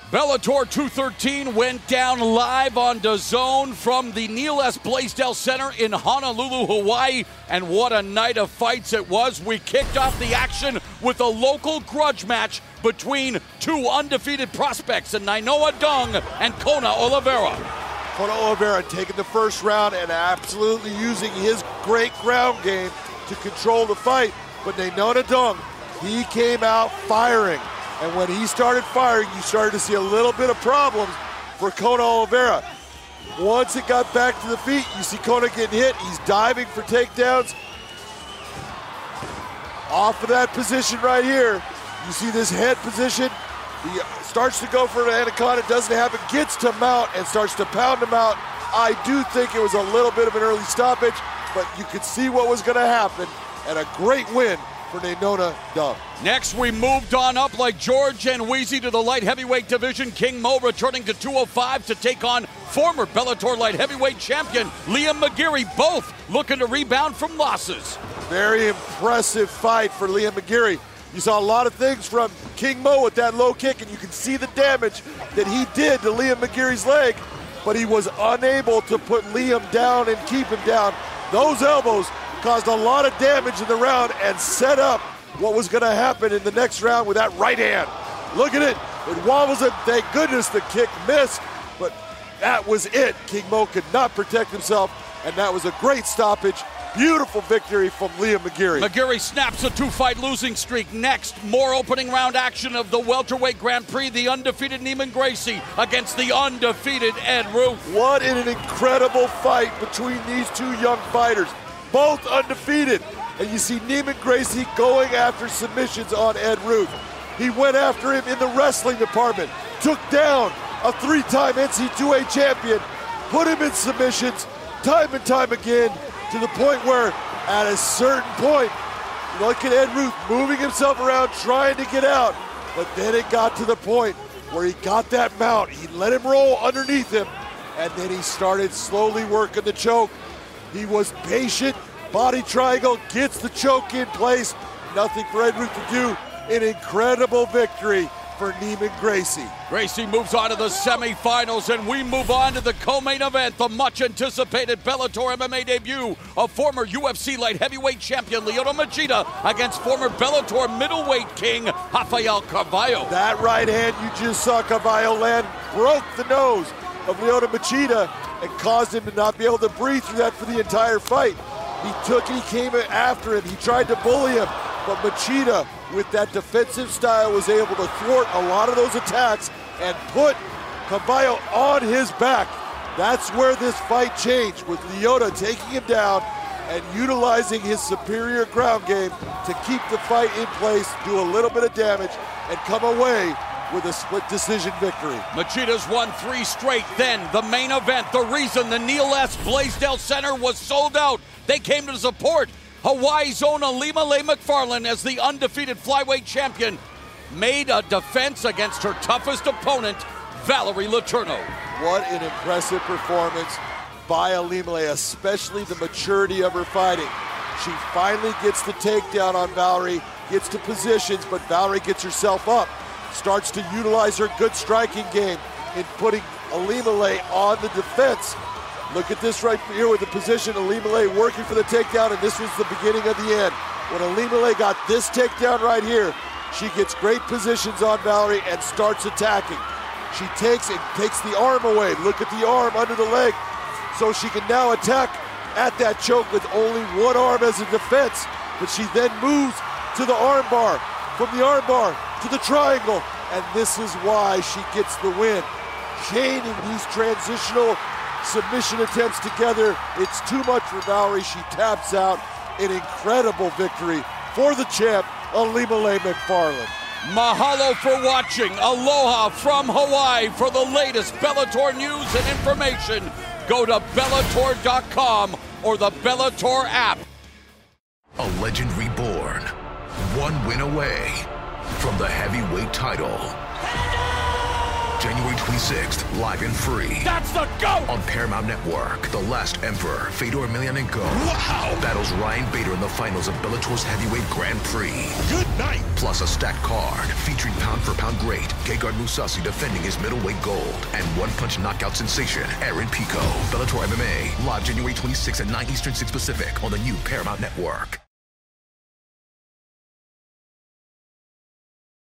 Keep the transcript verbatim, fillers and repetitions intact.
Bellator two thirteen went down live on DAZN from the Neil S. Blaisdell Center in Honolulu, Hawaii, and what a night of fights it was. We kicked off the action with a local grudge match between two undefeated prospects in Nainoa Dung and Kona Oliveira. Kona Oliveira taking the first round and absolutely using his great ground game to control the fight, but Nainoa Dung, he came out firing. And when he started firing, you started to see a little bit of problems for Kona Oliveira. Once it got back to the feet, you see Kona getting hit. He's diving for takedowns. Off of that position right here, you see this head position. He starts to go for an anaconda, doesn't happen, gets to mount and starts to pound him out. I do think it was a little bit of an early stoppage, but you could see what was going to happen, and a great win for Nainoa Dung. Next, we moved on up like George and Wheezy to the light heavyweight division. King Mo returning to two oh five to take on former Bellator light heavyweight champion Liam McGeary, both looking to rebound from losses. Very impressive fight for Liam McGeary. You saw a lot of things from King Mo with that low kick, and you can see the damage that he did to Liam McGeary's leg, but he was unable to put Liam down and keep him down. Those elbows caused a lot of damage in the round and set up what was going to happen in the next round with that right hand. Look at it. It wobbles it. Thank goodness the kick missed, but that was it. King Mo could not protect himself, and that was a great stoppage. Beautiful victory from Liam McGeary. McGeary snaps a two-fight losing streak. Next, more opening round action of the welterweight Grand Prix. The undefeated Neiman Gracie against the undefeated Ed Ruth. What an incredible fight between these two young fighters. Both undefeated. And you see Neiman Gracie going after submissions on Ed Ruth. He went after him in the wrestling department, took down a three-time N C double A champion, put him in submissions time and time again, to the point where at a certain point, look at Ed Ruth moving himself around, trying to get out. But then it got to the point where he got that mount. He let him roll underneath him, and then he started slowly working the choke. He was patient, body triangle, gets the choke in place. Nothing for Ed Ruth to do. An incredible victory for Neiman Gracie. Gracie moves on to the semifinals, and we move on to the co-main event, the much-anticipated Bellator M M A debut of former U F C light heavyweight champion Lyoto Machida against former Bellator middleweight king Rafael Carvalho. That right hand you just saw Carvalho land broke the nose of Lyoto Machida and caused him to not be able to breathe through that for the entire fight. He took it, he came after him, he tried to bully him, but Machida, with that defensive style, was able to thwart a lot of those attacks and put Carvalho on his back. That's where this fight changed, with Lyoto taking him down and utilizing his superior ground game to keep the fight in place, do a little bit of damage, and come away with a split decision victory. Machida's won three straight. Then the main event, the reason the Neil S. Blaisdell Center was sold out. They came to support Hawaii's own Ilima-Lei Macfarlane, as the undefeated flyweight champion made a defense against her toughest opponent, Valerie Letourneau. What an impressive performance by Ilima-Lei, especially the maturity of her fighting. She finally gets the takedown on Valerie, gets to positions, but Valerie gets herself up, starts to utilize her good striking game in putting Ilima-Lei on the defense. Look at this right here with the position, Ilima-Lei working for the takedown, and this was the beginning of the end. When Ilima-Lei got this takedown right here, she gets great positions on Valerie and starts attacking. She takes it, takes the arm away. Look at the arm under the leg. So she can now attack at that choke with only one arm as a defense, but she then moves to the arm bar, from the arm bar to the triangle, and this is why she gets the win. Chaining these transitional submission attempts together, it's too much for Valerie. She taps out. An incredible victory for the champ, Ilima-Lei Macfarlane. Mahalo for watching. Aloha from Hawaii. For the latest Bellator news and information, go to Bellator dot com or the Bellator app. A legend reborn, one win away from the heavyweight title. January twenty-sixth, live and free. That's the GOAT! On Paramount Network, The Last Emperor, Fedor Emelianenko, wow, battles Ryan Bader in the finals of Bellator's heavyweight Grand Prix. Good night. Plus a stacked card featuring pound-for-pound great Gegard Mousasi defending his middleweight gold and one-punch knockout sensation Aaron Pico. Bellator M M A, live January twenty-sixth at nine Eastern, six Pacific on the new Paramount Network.